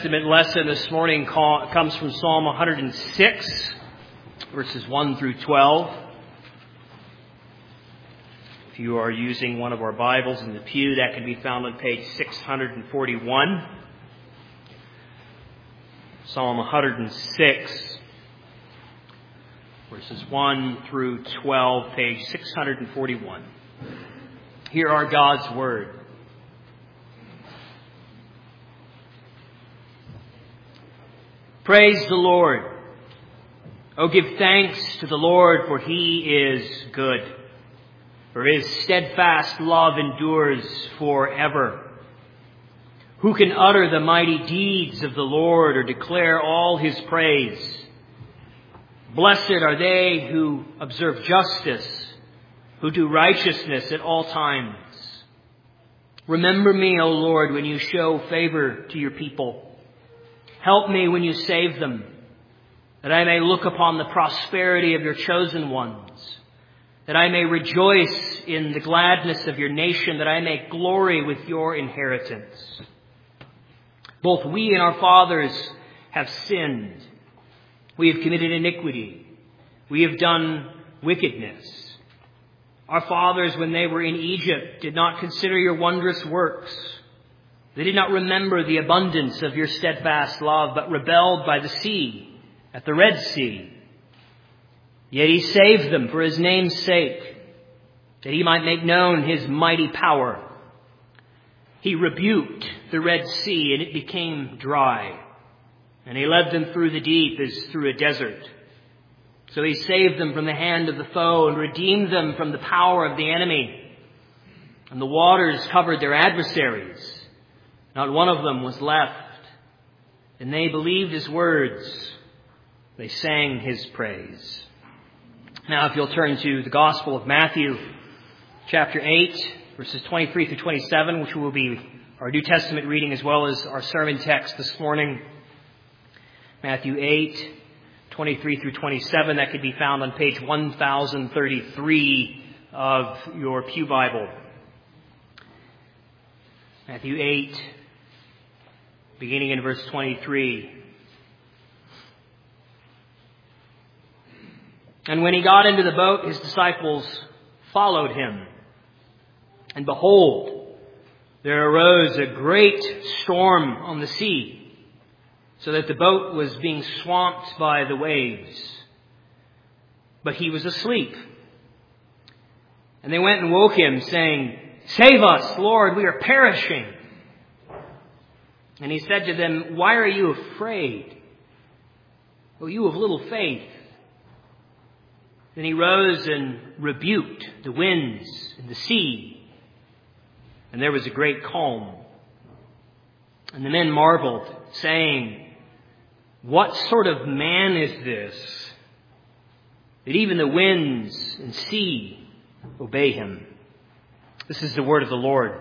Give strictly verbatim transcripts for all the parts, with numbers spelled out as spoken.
Testament lesson this morning call, comes from Psalm one hundred six, verses one through twelve. If you are using one of our Bibles in the pew, that can be found on page six hundred forty-one. Psalm one hundred six, verses one through twelve, page six hundred forty-one. Hear our God's word. Praise the Lord. Oh, give thanks to the Lord, for he is good. For his steadfast love endures forever. Who can utter the mighty deeds of the Lord or declare all his praise? Blessed are they who observe justice, who do righteousness at all times. Remember me, O Lord, when you show favor to your people. Help me when you save them, that I may look upon the prosperity of your chosen ones, that I may rejoice in the gladness of your nation, that I may glory with your inheritance. Both we and our fathers have sinned. We have committed iniquity. We have done wickedness. Our fathers, when they were in Egypt, did not consider your wondrous works. They did not remember the abundance of your steadfast love, but rebelled by the sea, at the Red Sea. Yet he saved them for his name's sake, that he might make known his mighty power. He rebuked the Red Sea, and it became dry, and he led them through the deep as through a desert. So he saved them from the hand of the foe and redeemed them from the power of the enemy. And the waters covered their adversaries. Not one of them was left. And they believed his words. They sang his praise. Now, if you'll turn to the Gospel of Matthew, chapter eight, verses twenty-three through twenty-seven, which will be our New Testament reading as well as our sermon text this morning. Matthew eight, twenty-three through twenty-seven. That could be found on page one thousand thirty-three of your Pew Bible. Matthew eight, beginning in verse twenty-three. And when he got into the boat, his disciples followed him. And behold, there arose a great storm on the sea, so that the boat was being swamped by the waves. But he was asleep. And they went and woke him, saying, "Save us, Lord, we are perishing." And he said to them, "Why are you afraid, O you of little faith?" Then he rose and rebuked the winds and the sea, and there was a great calm. And the men marveled, saying, "What sort of man is this, that even the winds and sea obey him?" This is the word of the Lord.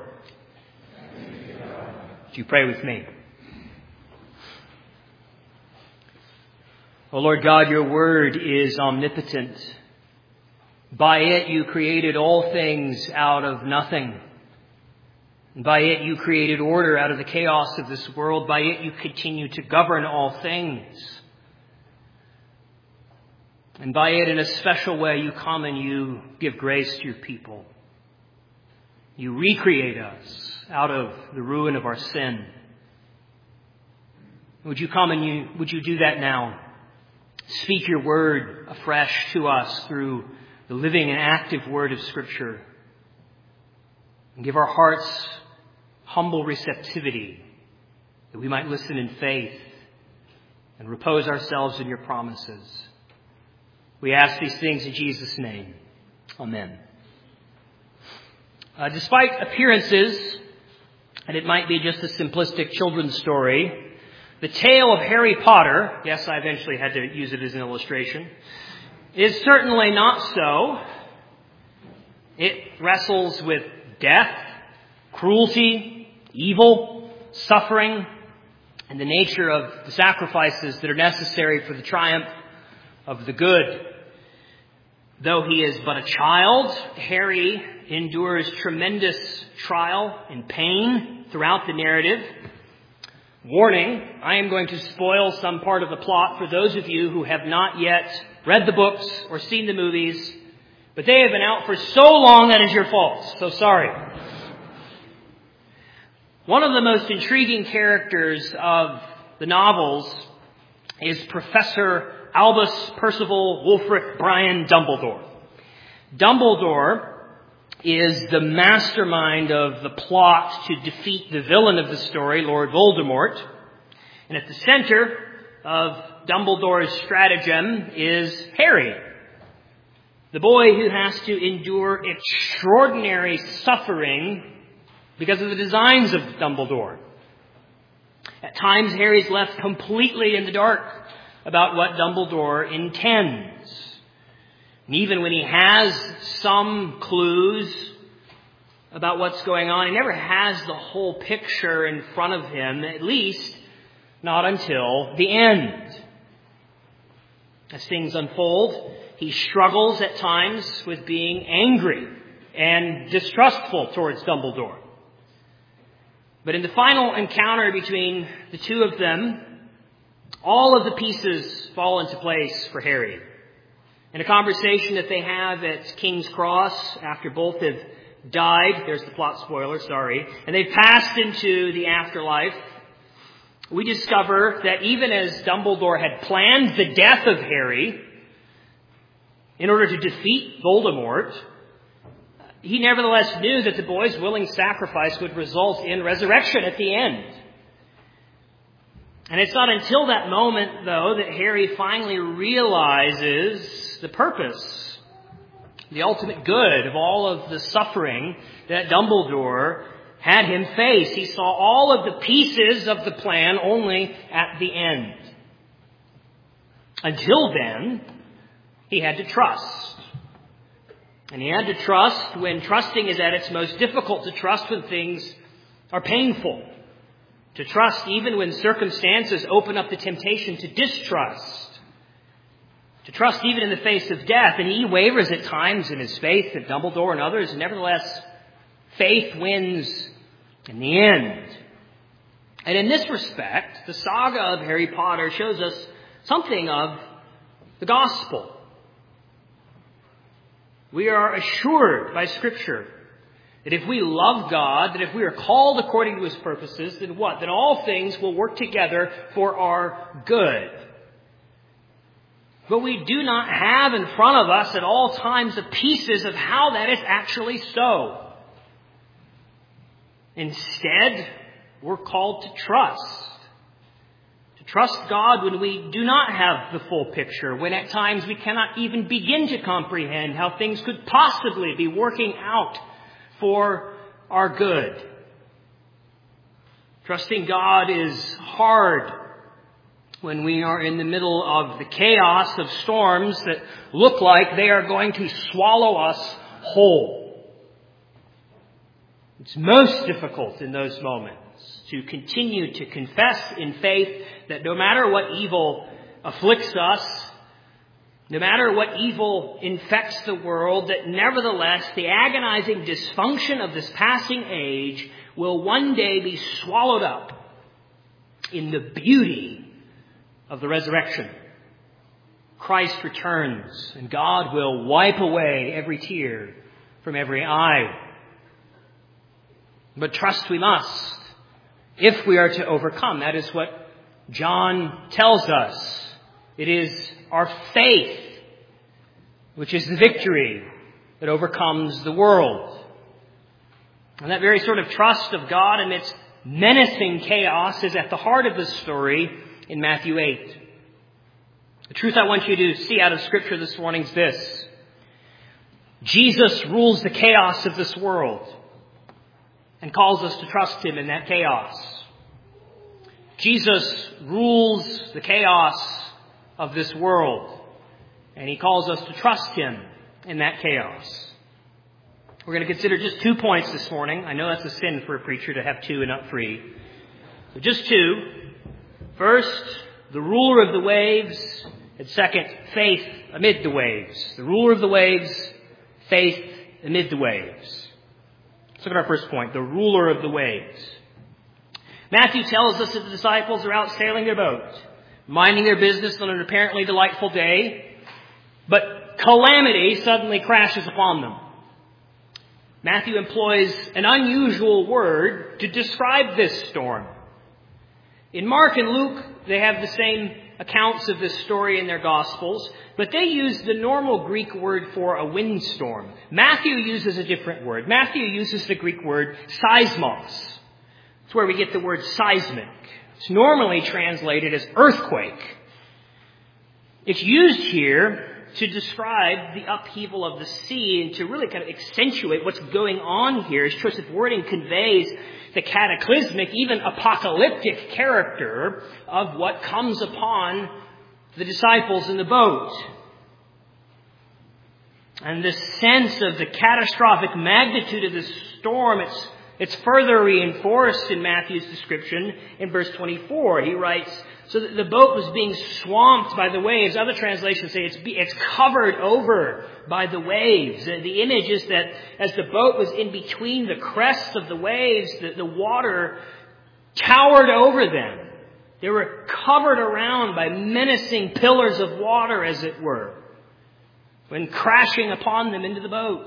Would you pray with me? O Lord God, your word is omnipotent. By it you created all things out of nothing. And by it you created order out of the chaos of this world. By it you continue to govern all things. And by it, in a special way, you come and you give grace to your people. You recreate us out of the ruin of our sin. Would you come and you, would you do that now? Speak your word afresh to us through the living and active word of Scripture. And give our hearts humble receptivity, that we might listen in faith and repose ourselves in your promises. We ask these things in Jesus' name. Amen. Uh, despite appearances, and it might be just a simplistic children's story, the tale of Harry Potter, yes, I eventually had to use it as an illustration, is certainly not so. It wrestles with death, cruelty, evil, suffering, and the nature of the sacrifices that are necessary for the triumph of the good. Though he is but a child, Harry endures tremendous trial and pain throughout the narrative. Warning, I am going to spoil some part of the plot for those of you who have not yet read the books or seen the movies, but they have been out for so long that is your fault. So sorry. One of the most intriguing characters of the novels is Professor Albus Percival Wulfric Brian Dumbledore. Dumbledore is the mastermind of the plot to defeat the villain of the story, Lord Voldemort. And at the center of Dumbledore's stratagem is Harry, the boy who has to endure extraordinary suffering because of the designs of Dumbledore. At times, Harry's left completely in the dark about what Dumbledore intends. And even when he has some clues about what's going on, he never has the whole picture in front of him, at least not until the end. As things unfold, he struggles at times with being angry and distrustful towards Dumbledore. But in the final encounter between the two of them, all of the pieces fall into place for Harry. In a conversation that they have at King's Cross after both have died, there's the plot spoiler, sorry, and they've passed into the afterlife, we discover that even as Dumbledore had planned the death of Harry in order to defeat Voldemort, he nevertheless knew that the boy's willing sacrifice would result in resurrection at the end. And it's not until that moment, though, that Harry finally realizes the purpose, the ultimate good of all of the suffering that Dumbledore had him face. He saw all of the pieces of the plan only at the end. Until then, he had to trust. And he had to trust when trusting is at its most difficult, to trust when things are painful. To trust even when circumstances open up the temptation to distrust. To trust even in the face of death. And he wavers at times in his faith that Dumbledore and others. And nevertheless, faith wins in the end. And in this respect, the saga of Harry Potter shows us something of the gospel. We are assured by Scripture that if we love God, that if we are called according to His purposes, then what? Then all things will work together for our good. But we do not have in front of us at all times the pieces of how that is actually so. Instead, we're called to trust. To trust God when we do not have the full picture, when at times we cannot even begin to comprehend how things could possibly be working out for our good. Trusting God is hard when we are in the middle of the chaos of storms that look like they are going to swallow us whole. It's most difficult in those moments to continue to confess in faith that no matter what evil afflicts us, no matter what evil infects the world, that nevertheless the agonizing dysfunction of this passing age will one day be swallowed up in the beauty of the resurrection. Christ returns, and God will wipe away every tear from every eye. But trust we must, if we are to overcome. That is what John tells us. It is our faith which is the victory that overcomes the world. And that very sort of trust of God amidst menacing chaos is at the heart of the story in Matthew eight. The truth I want you to see out of Scripture this morning is this. Jesus rules the chaos of this world and calls us to trust Him in that chaos. Jesus rules the chaos of this world, and He calls us to trust Him in that chaos. We're going to consider just two points this morning. I know that's a sin for a preacher to have two and not three. But just two. First, the ruler of the waves. And second, faith amid the waves. The ruler of the waves, faith amid the waves. Let's look at our first point, the ruler of the waves. Matthew tells us that the disciples are out sailing their boat, minding their business on an apparently delightful day, but calamity suddenly crashes upon them. Matthew employs an unusual word to describe this storm. In Mark and Luke, they have the same accounts of this story in their Gospels, but they use the normal Greek word for a windstorm. Matthew uses a different word. Matthew uses the Greek word seismos. It's where we get the word seismic. It's normally translated as earthquake. It's used here to describe the upheaval of the sea and to really kind of accentuate what's going on here. His choice of wording conveys the cataclysmic, even apocalyptic character of what comes upon the disciples in the boat. And this sense of the catastrophic magnitude of this storm, it's, it's further reinforced in Matthew's description in verse twenty-four. He writes, so that the boat was being swamped by the waves. Other translations say it's, it's covered over by the waves. The image is that as the boat was in between the crests of the waves, the, the water towered over them. They were covered around by menacing pillars of water, as it were, when crashing upon them into the boat.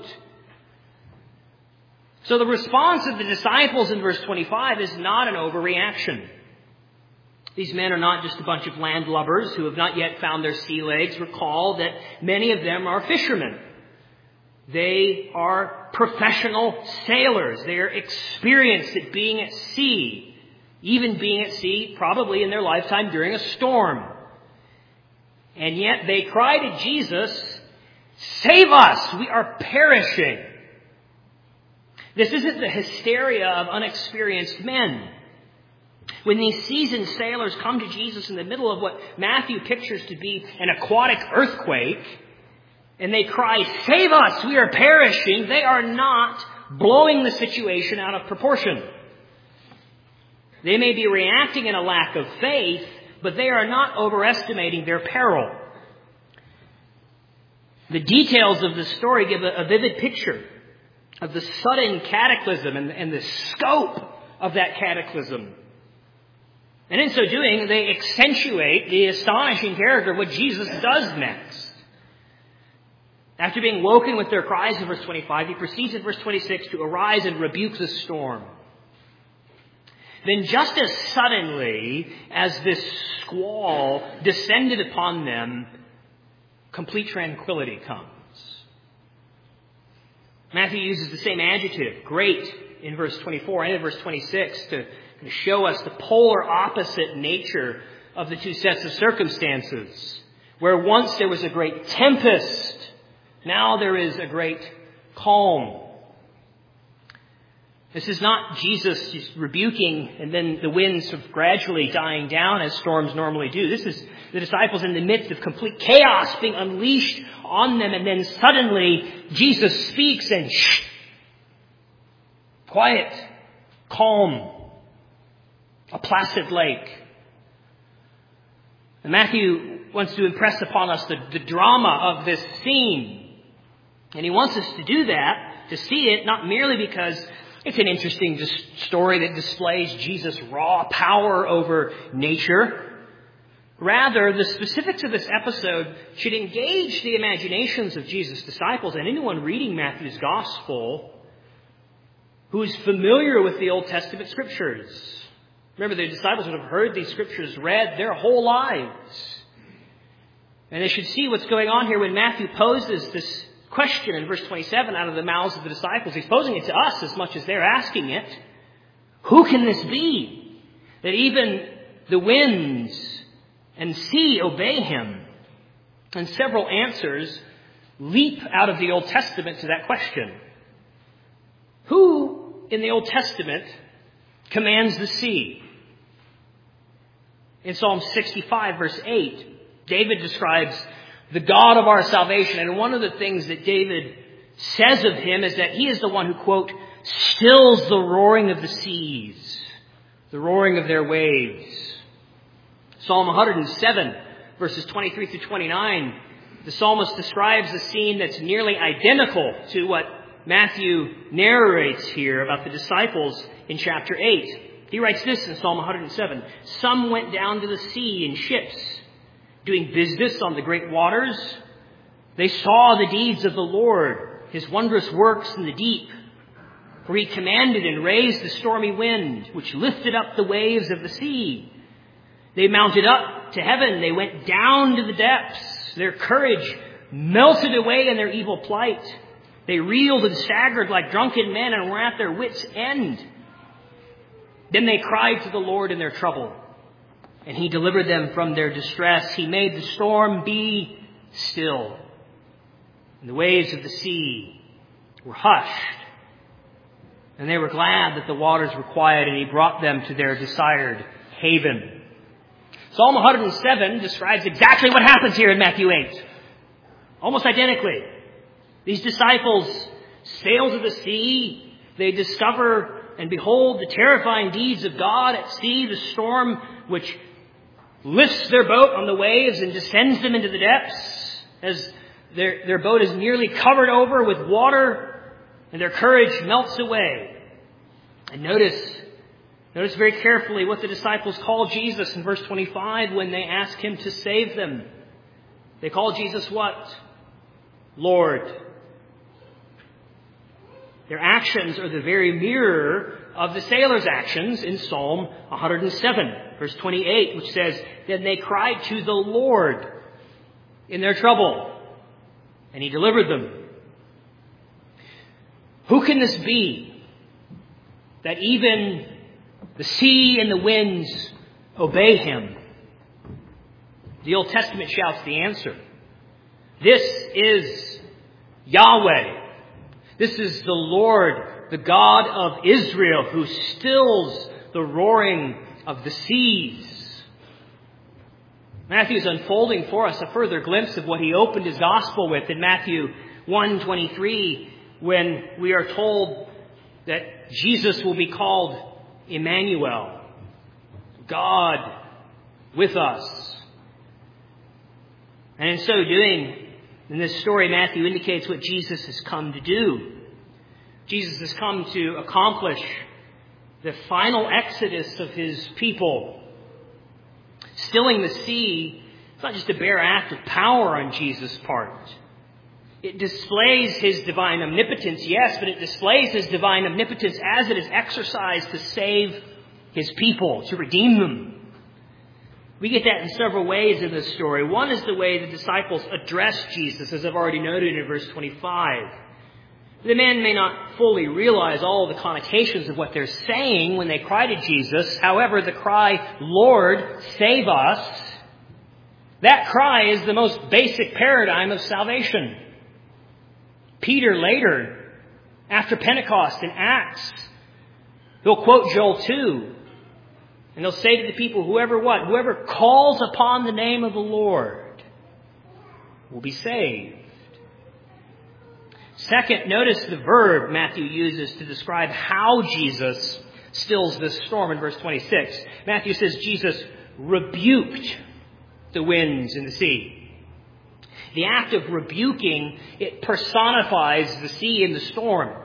So the response of the disciples in verse twenty-five is not an overreaction. These men are not just a bunch of landlubbers who have not yet found their sea legs. Recall that many of them are fishermen. They are professional sailors. They are experienced at being at sea, even being at sea probably in their lifetime during a storm. And yet they cry to Jesus, "Save us! We are perishing." This isn't the hysteria of unexperienced men. When these seasoned sailors come to Jesus in the middle of what Matthew pictures to be an aquatic earthquake, and they cry, "Save us, we are perishing," they are not blowing the situation out of proportion. They may be reacting in a lack of faith, but they are not overestimating their peril. The details of the story give a, a vivid picture of the sudden cataclysm and, and the scope of that cataclysm. And in so doing, they accentuate the astonishing character of what Jesus does next. After being woken with their cries in verse twenty-five, he proceeds in verse twenty-six to arise and rebuke the storm. Then just as suddenly as this squall descended upon them, complete tranquility comes. Matthew uses the same adjective, great, in verse twenty-four and in verse twenty-six to show us the polar opposite nature of the two sets of circumstances. Where once there was a great tempest, now there is a great calm. This is not Jesus just rebuking and then the winds sort of gradually dying down as storms normally do. This is the disciples in the midst of complete chaos being unleashed on them, and then suddenly Jesus speaks and shh, quiet, calm, a placid lake. And Matthew wants to impress upon us the, the drama of this scene. And he wants us to do that, to see it, not merely because it's an interesting story that displays Jesus' raw power over nature. Rather, the specifics of this episode should engage the imaginations of Jesus' disciples and anyone reading Matthew's Gospel who is familiar with the Old Testament Scriptures. Remember, the disciples would have heard these Scriptures read their whole lives. And they should see what's going on here when Matthew poses this question in verse twenty-seven out of the mouths of the disciples. He's posing it to us as much as they're asking it. Who can this be that even the winds and sea obey him? And several answers leap out of the Old Testament to that question. Who in the Old Testament commands the sea? In Psalm sixty-five, verse eight, David describes the God of our salvation. And one of the things that David says of him is that he is the one who, quote, stills the roaring of the seas, the roaring of their waves. Psalm one hundred seven, verses twenty-three through twenty-nine, the psalmist describes a scene that's nearly identical to what Matthew narrates here about the disciples in chapter eight. He writes this in Psalm one hundred seven. Some went down to the sea in ships, doing business on the great waters. They saw the deeds of the Lord, his wondrous works in the deep. For he commanded and raised the stormy wind, which lifted up the waves of the sea. They mounted up to heaven. They went down to the depths. Their courage melted away in their evil plight. They reeled and staggered like drunken men and were at their wits' end. Then they cried to the Lord in their trouble, and he delivered them from their distress. He made the storm be still, and the waves of the sea were hushed. And they were glad that the waters were quiet, and he brought them to their desired haven. Psalm one hundred seven describes exactly what happens here in Matthew eight. Almost identically. These disciples sail to the sea. They discover and behold the terrifying deeds of God at sea, the storm which lifts their boat on the waves and descends them into the depths as their, their boat is nearly covered over with water and their courage melts away. And notice, notice very carefully what the disciples call Jesus in verse twenty-five when they ask him to save them. They call Jesus what? Lord. Their actions are the very mirror of the sailors' actions in Psalm one hundred seven, verse twenty-eight, which says, Then they cried to the Lord in their trouble, and he delivered them. Who can this be that even the sea and the winds obey him? The Old Testament shouts the answer. This is Yahweh. This is the Lord, the God of Israel, who stills the roaring of the seas. Matthew is unfolding for us a further glimpse of what he opened his gospel with in Matthew one twenty-three, when we are told that Jesus will be called Emmanuel, God with us. And in so doing, in this story, Matthew indicates what Jesus has come to do. Jesus has come to accomplish the final exodus of his people. Stilling the sea, it's not just a bare act of power on Jesus' part. It displays his divine omnipotence, yes, but it displays his divine omnipotence as it is exercised to save his people, to redeem them. We get that in several ways in this story. One is the way the disciples address Jesus, as I've already noted in verse twenty-five. The men may not fully realize all of the connotations of what they're saying when they cry to Jesus. However, the cry, Lord, save us, that cry is the most basic paradigm of salvation. Peter later, after Pentecost in Acts, he'll quote Joel two. And they'll say to the people, whoever what? Whoever calls upon the name of the Lord will be saved. Second, notice the verb Matthew uses to describe how Jesus stills this storm in verse twenty-six. Matthew says Jesus rebuked the winds and the sea. The act of rebuking, it personifies the sea and the storm.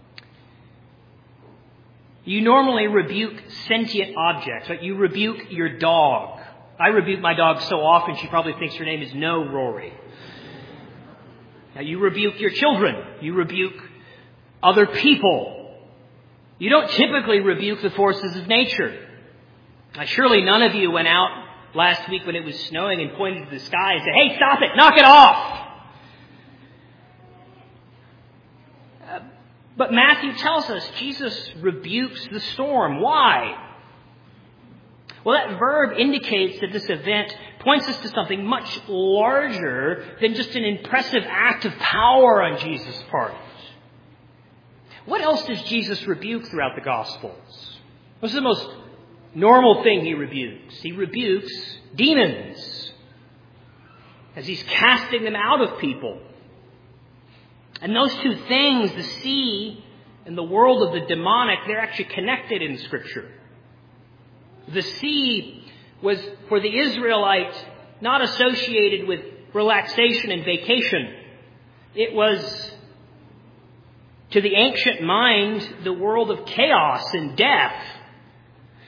You normally rebuke sentient objects. Right? You rebuke your dog. I rebuke my dog so often she probably thinks her name is No Rory. Now, you rebuke your children. You rebuke other people. You don't typically rebuke the forces of nature. Now, surely none of you went out last week when it was snowing and pointed to the sky and said, hey, stop it, knock it off. But Matthew tells us Jesus rebukes the storm. Why? Well, that verb indicates that this event points us to something much larger than just an impressive act of power on Jesus' part. What else does Jesus rebuke throughout the Gospels? What's the most normal thing he rebukes? He rebukes demons as he's casting them out of people. And those two things, the sea and the world of the demonic, they're actually connected in Scripture. The sea was, for the Israelite, not associated with relaxation and vacation. It was, to the ancient mind, the world of chaos and death.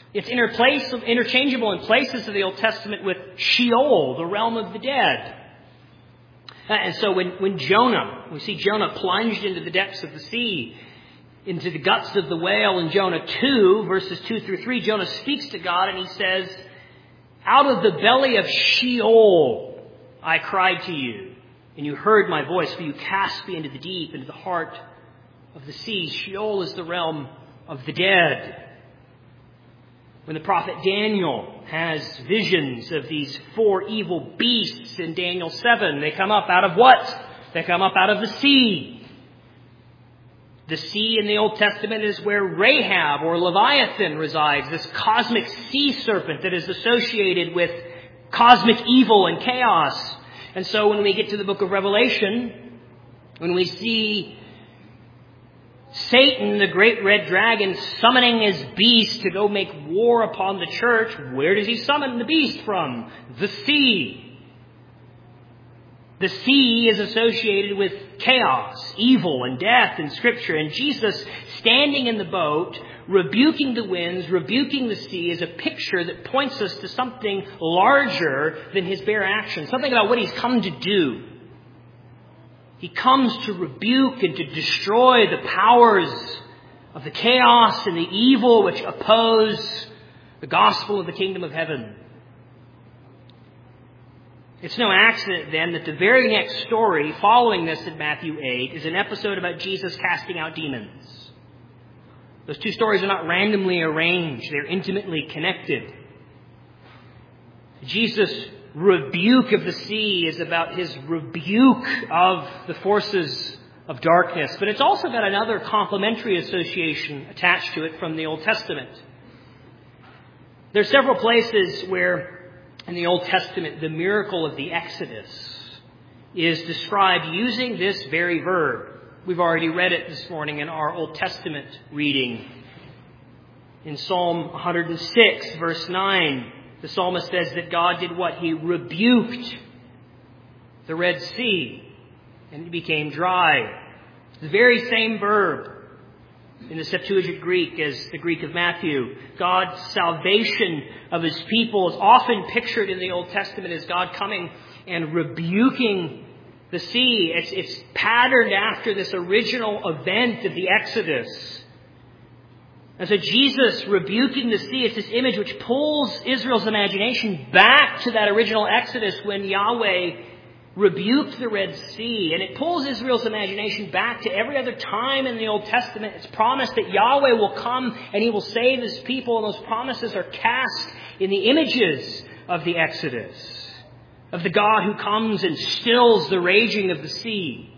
It's interplace, interchangeable in places of the Old Testament with Sheol, the realm of the dead. And so when, when Jonah, we see Jonah plunged into the depths of the sea, into the guts of the whale in Jonah two, verses two through three, Jonah speaks to God and he says, "Out of the belly of Sheol I cried to you, and you heard my voice, for you cast me into the deep, into the heart of the sea." Sheol is the realm of the dead. When the prophet Daniel has visions of these four evil beasts in Daniel seven, they come up out of what? They come up out of the sea. The sea in the Old Testament is where Rahab or Leviathan resides, this cosmic sea serpent that is associated with cosmic evil and chaos. And so when we get to the book of Revelation, when we see Satan, the great red dragon, summoning his beast to go make war upon the church, where does he summon the beast from? The sea. The sea is associated with chaos, evil, and death in Scripture. And Jesus, standing in the boat, rebuking the winds, rebuking the sea, is a picture that points us to something larger than his bare actions, something about what he's come to do. He comes to rebuke and to destroy the powers of the chaos and the evil which oppose the gospel of the kingdom of heaven. It's no accident, then, that the very next story following this in Matthew eight is an episode about Jesus casting out demons. Those two stories are not randomly arranged. They're intimately connected. Jesus' rebuke of the sea is about his rebuke of the forces of darkness. But it's also got another complementary association attached to it from the Old Testament. There are several places where in the Old Testament, the miracle of the Exodus is described using this very verb. We've already read it this morning in our Old Testament reading. In Psalm one hundred six, verse nine, the psalmist says that God did what? He rebuked the Red Sea, and it became dry. The very same verb in the Septuagint Greek as the Greek of Matthew. God's salvation of his people is often pictured in the Old Testament as God coming and rebuking the sea. It's, it's patterned after this original event of the Exodus. And so Jesus rebuking the sea, it's this image which pulls Israel's imagination back to that original Exodus when Yahweh rebuked the Red Sea. And it pulls Israel's imagination back to every other time in the Old Testament. It's promised that Yahweh will come and he will save his people. And those promises are cast in the images of the Exodus, of the God who comes and stills the raging of the sea.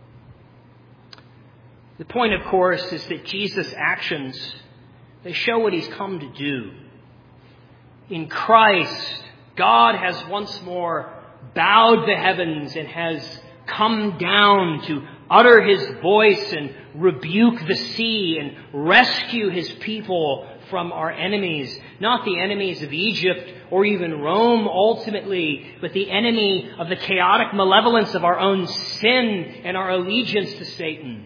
The point, of course, is that Jesus' actions, they show what he's come to do. In Christ, God has once more bowed the heavens and has come down to utter his voice and rebuke the sea and rescue his people from our enemies. Not the enemies of Egypt or even Rome ultimately, but the enemy of the chaotic malevolence of our own sin and our allegiance to Satan.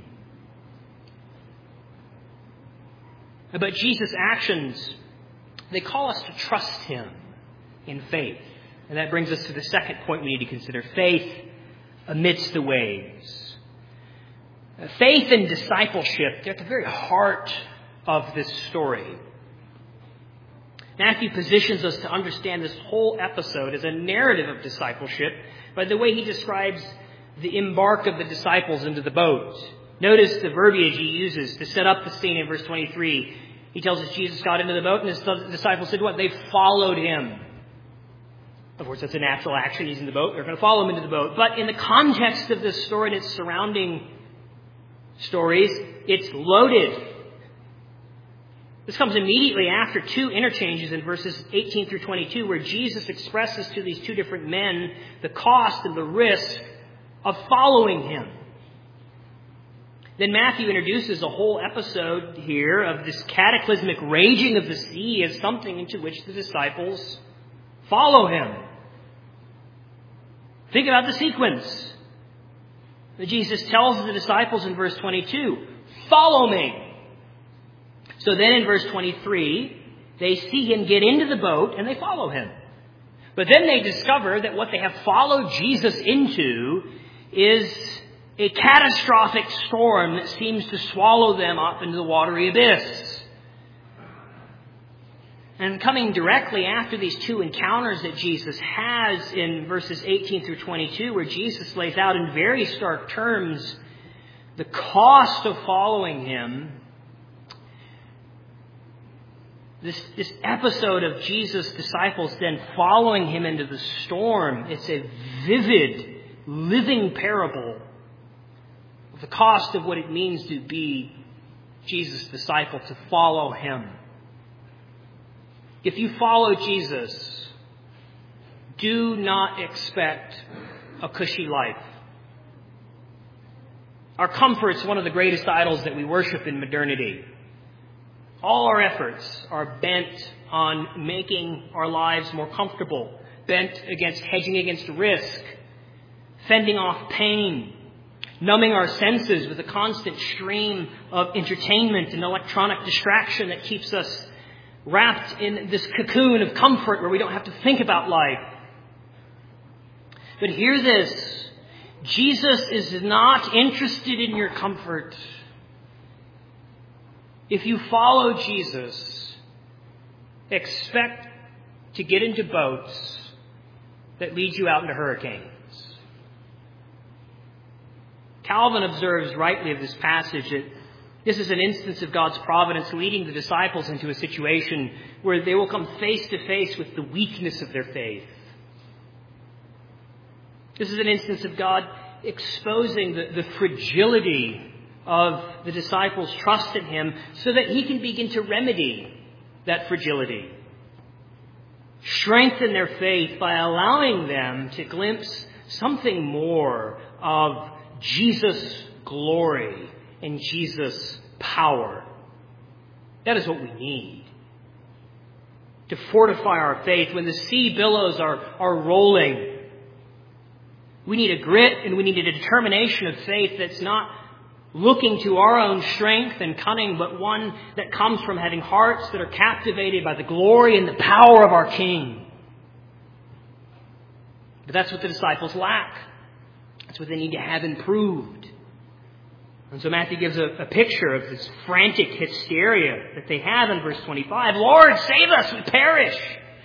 But Jesus' actions, they call us to trust him in faith. And that brings us to the second point we need to consider: faith amidst the waves. Faith and discipleship, they're at the very heart of this story. Matthew positions us to understand this whole episode as a narrative of discipleship by the way he describes the embark of the disciples into the boat. Notice the verbiage he uses to set up the scene in verse twenty-three. He tells us Jesus got into the boat and his disciples did what? They followed him. Of course, that's a natural action. He's in the boat. They're going to follow him into the boat. But in the context of this story and its surrounding stories, it's loaded. This comes immediately after two interchanges in verses eighteen through twenty-two, where Jesus expresses to these two different men the cost and the risk of following him. Then Matthew introduces a whole episode here of this cataclysmic raging of the sea as something into which the disciples follow him. Think about the sequence. Jesus tells the disciples in verse twenty-two, follow me. So then in verse twenty-three, They see him get into the boat and they follow him. But then they discover that what they have followed Jesus into is a catastrophic storm that seems to swallow them up into the watery abyss. And coming directly after these two encounters that Jesus has in verses eighteen through twenty-two, where Jesus lays out in very stark terms the cost of following him, This, this episode of Jesus' disciples then following him into the storm, it's a vivid, living parable of the cost of what it means to be Jesus' disciple, to follow him. If you follow Jesus, do not expect a cushy life. Our comfort's one of the greatest idols that we worship in modernity. All our efforts are bent on making our lives more comfortable, bent against hedging against risk, fending off pain, numbing our senses with a constant stream of entertainment and electronic distraction that keeps us wrapped in this cocoon of comfort where we don't have to think about life. But hear this, Jesus is not interested in your comfort. If you follow Jesus, expect to get into boats that lead you out into hurricanes. Calvin observes rightly of this passage that this is an instance of God's providence leading the disciples into a situation where they will come face to face with the weakness of their faith. This is an instance of God exposing the, the fragility of the disciples' trust in him so that he can begin to remedy that fragility. Strengthen their faith by allowing them to glimpse something more of Jesus' glory and Jesus' power. That is what we need to fortify our faith when the sea billows are, are rolling. We need a grit and we need a determination of faith that's not looking to our own strength and cunning, but one that comes from having hearts that are captivated by the glory and the power of our King. But that's what the disciples lack. That's what they need to have improved. And so Matthew gives a, a picture of this frantic hysteria that they have in verse twenty-five. Lord, save us, we perish.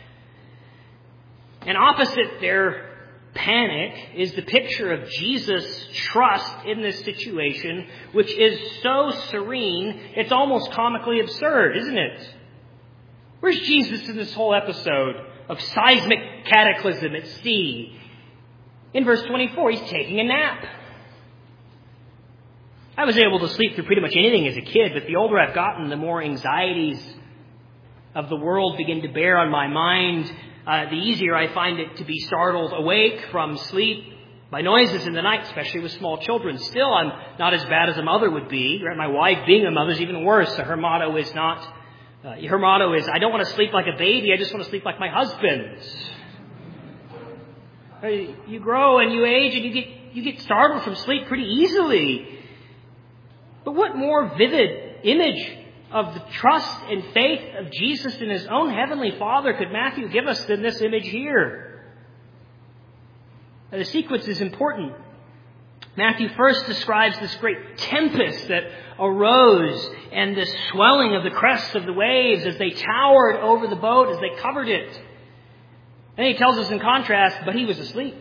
And opposite their panic is the picture of Jesus' trust in this situation, which is so serene, it's almost comically absurd, isn't it? Where's Jesus in this whole episode of seismic cataclysm at sea? In verse twenty-four, he's taking a nap. I was able to sleep through pretty much anything as a kid, but the older I've gotten, the more anxieties of the world begin to bear on my mind. Uh, the easier I find it to be startled awake from sleep by noises in the night, especially with small children. Still, I'm not as bad as a mother would be. My wife, being a mother, is even worse. So her motto is not, uh, her motto is, I don't want to sleep like a baby, I just want to sleep like my husband. You grow and you age and you get, you get startled from sleep pretty easily. But what more vivid image of the trust and faith of Jesus in his own heavenly Father could Matthew give us than this image here? Now, the sequence is important. Matthew first describes this great tempest that arose and the swelling of the crests of the waves as they towered over the boat, as they covered it. And he tells us in contrast, but he was asleep.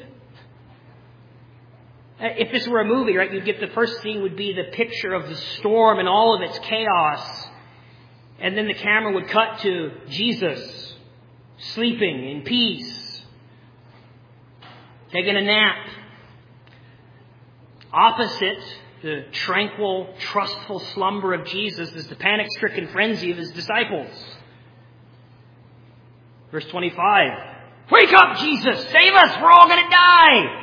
If this were a movie, right, you'd get the first scene would be the picture of the storm and all of its chaos. And then the camera would cut to Jesus sleeping in peace, taking a nap. Opposite the tranquil, trustful slumber of Jesus is the panic-stricken frenzy of his disciples. Verse twenty-five, wake up, Jesus! Save us! We're all going to die!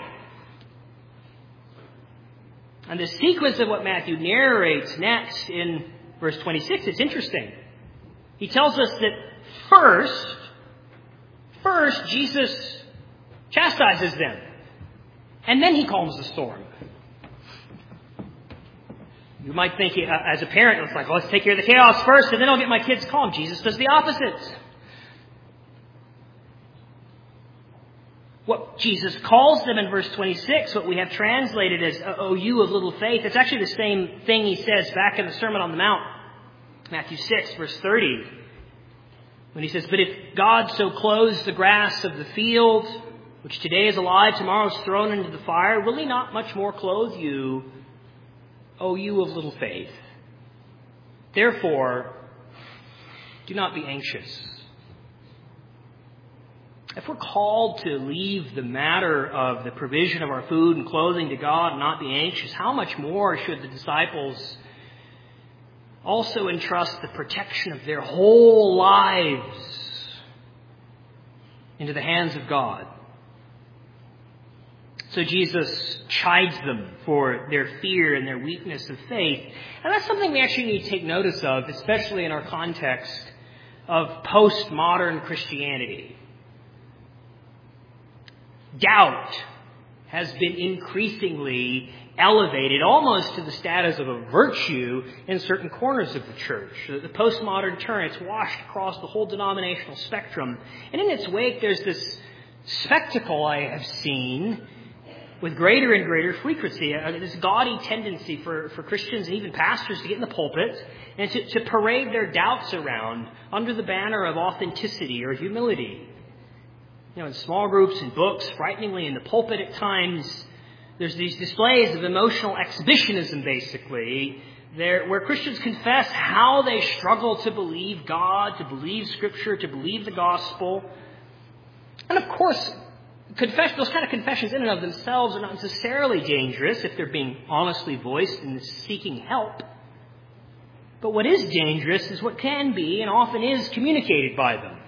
And the sequence of what Matthew narrates next in verse twenty-six is interesting. He tells us that first, first Jesus chastises them. And then he calms the storm. You might think, uh, as a parent, it's like, well, let's take care of the chaos first, and then I'll get my kids calm. Jesus does the opposite. What Jesus calls them in verse twenty-six, what we have translated as, "O you of little faith," it's actually the same thing he says back in the Sermon on the Mount, Matthew six, verse thirty, when he says, "But if God so clothes the grass of the field, which today is alive, tomorrow is thrown into the fire, will he not much more clothe you, O you of little faith? Therefore, do not be anxious." If we're called to leave the matter of the provision of our food and clothing to God and not be anxious, how much more should the disciples also entrust the protection of their whole lives into the hands of God? So Jesus chides them for their fear and their weakness of faith. And that's something we actually need to take notice of, especially in our context of postmodern Christianity. Doubt has been increasingly elevated almost to the status of a virtue in certain corners of the church. The postmodern turn, it's washed across the whole denominational spectrum. And in its wake, there's this spectacle I have seen with greater and greater frequency, uh, this gaudy tendency for, for Christians and even pastors to get in the pulpit and to, to parade their doubts around under the banner of authenticity or humility. You know, in small groups and books, frighteningly in the pulpit at times, there's these displays of emotional exhibitionism, basically, there, where Christians confess how they struggle to believe God, to believe Scripture, to believe the gospel. And of course, confess, those kind of confessions in and of themselves are not necessarily dangerous if they're being honestly voiced and seeking help. But what is dangerous is what can be and often is communicated by them.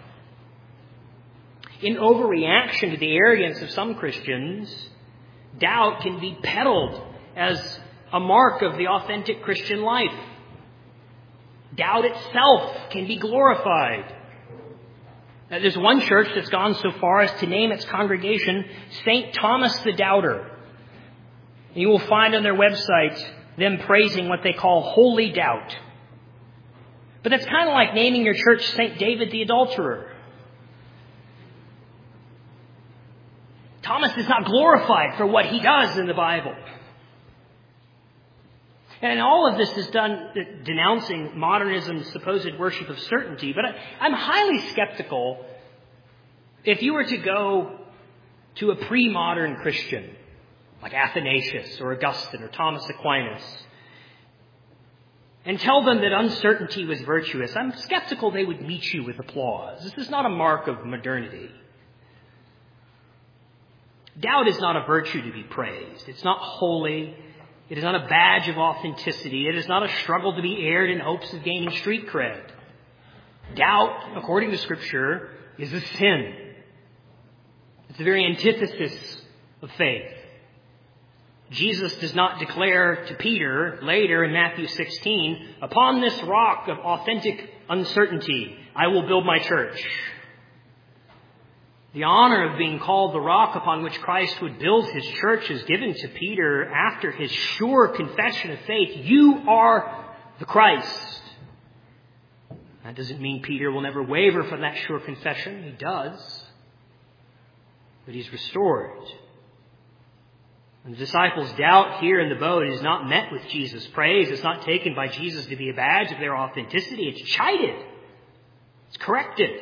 In overreaction to the arrogance of some Christians, doubt can be peddled as a mark of the authentic Christian life. Doubt itself can be glorified. Now, there's one church that's gone so far as to name its congregation Saint Thomas the Doubter. And you will find on their website them praising what they call holy doubt. But that's kind of like naming your church Saint David the Adulterer. Thomas is not glorified for what he does in the Bible. And all of this is done denouncing modernism's supposed worship of certainty. But I'm highly skeptical if you were to go to a pre-modern Christian like Athanasius or Augustine or Thomas Aquinas and tell them that uncertainty was virtuous. I'm skeptical they would meet you with applause. This is not a mark of modernity. Doubt is not a virtue to be praised. It's not holy. It is not a badge of authenticity. It is not a struggle to be aired in hopes of gaining street cred. Doubt, according to Scripture, is a sin. It's the very antithesis of faith. Jesus does not declare to Peter later in Matthew sixteen, "Upon this rock of authentic uncertainty, I will build my church." The honor of being called the rock upon which Christ would build his church is given to Peter after his sure confession of faith. You are the Christ. That doesn't mean Peter will never waver from that sure confession. He does. But he's restored. And the disciples' doubt here in the boat is not met with Jesus' praise. It's not taken by Jesus to be a badge of their authenticity. It's chided. It's corrected.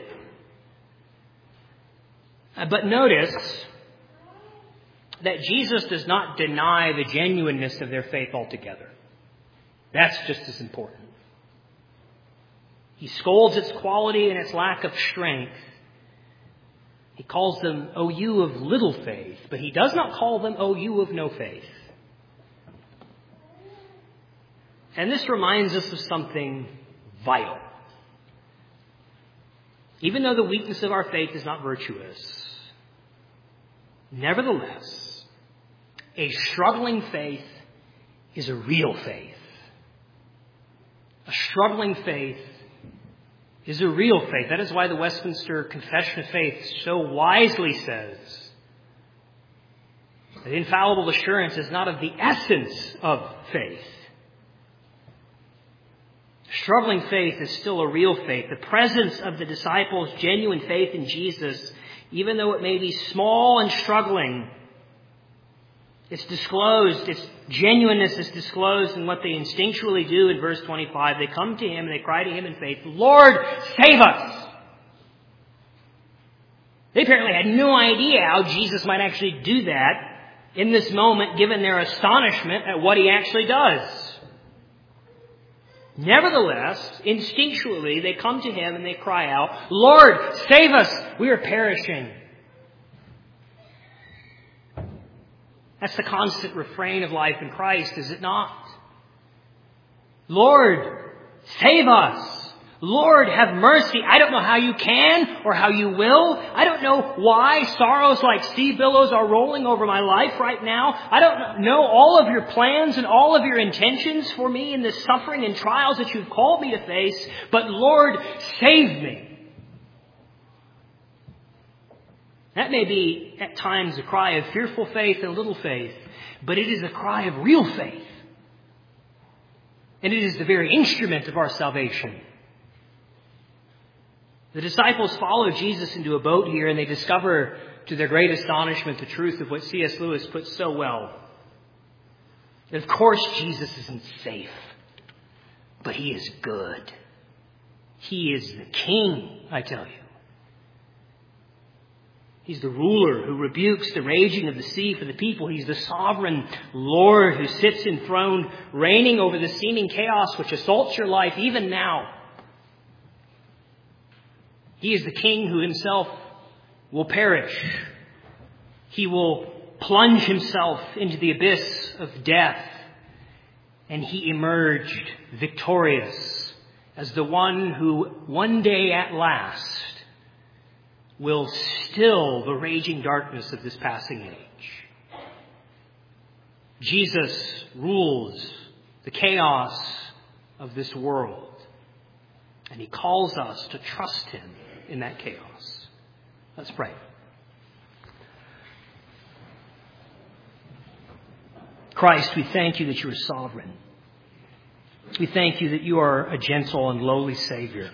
But notice that Jesus does not deny the genuineness of their faith altogether. That's just as important. He scolds its quality and its lack of strength. He calls them, "O you of little faith," but he does not call them, "O you of no faith." And this reminds us of something vital. Even though the weakness of our faith is not virtuous, nevertheless, a struggling faith is a real faith. A struggling faith is a real faith. That is why the Westminster Confession of Faith so wisely says that infallible assurance is not of the essence of faith, Struggling faith is still a real faith. The presence of the disciples' genuine faith in Jesus, even though it may be small and struggling, it's disclosed, its genuineness is disclosed in what they instinctually do in verse twenty-five. They come to Him and they cry to Him in faith, Lord, save us! They apparently had no idea how Jesus might actually do that in this moment, given their astonishment at what He actually does. Nevertheless, instinctually, they come to Him and they cry out, Lord, save us! We are perishing. That's the constant refrain of life in Christ, is it not? Lord, save us! Lord, have mercy. I don't know how you can or how you will. I don't know why sorrows like sea billows are rolling over my life right now. I don't know all of your plans and all of your intentions for me in the suffering and trials that you've called me to face. But Lord, save me. That may be at times a cry of fearful faith and little faith, but it is a cry of real faith. And it is the very instrument of our salvation. The disciples follow Jesus into a boat here, and they discover, to their great astonishment, the truth of what C S Lewis puts so well. That of course Jesus isn't safe, but He is good. He is the King, I tell you. He's the ruler who rebukes the raging of the sea for the people. He's the sovereign Lord who sits enthroned, reigning over the seeming chaos which assaults your life even now. He is the King who Himself will perish. He will plunge Himself into the abyss of death. And He emerged victorious as the one who one day at last will still the raging darkness of this passing age. Jesus rules the chaos of this world. And He calls us to trust Him in that chaos. Let's pray. Christ, we thank You that You are sovereign. We thank You that You are a gentle and lowly Savior.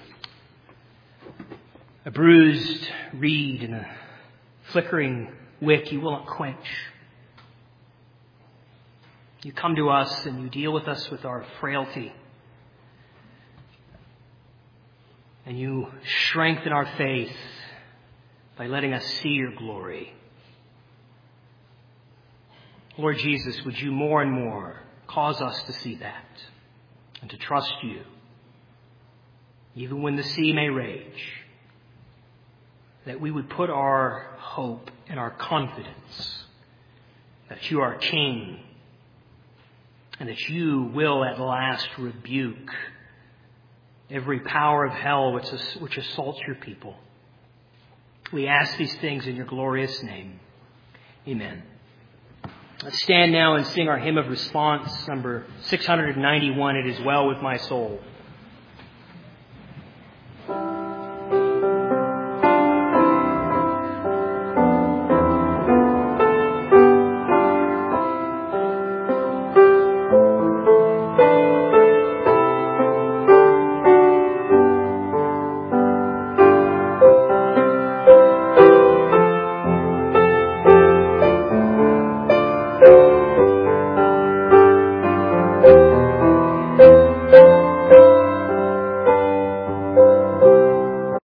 A bruised reed and a flickering wick You will not quench. You come to us and You deal with us with our frailty. And You strengthen our faith by letting us see Your glory. Lord Jesus, would You more and more cause us to see that and to trust You, even when the sea may rage, that we would put our hope and our confidence that You are King and that You will at last rebuke every power of hell which, which assaults Your people. We ask these things in Your glorious name. Amen. Let's stand now and sing our hymn of response, number six hundred ninety-one, It Is Well With My Soul.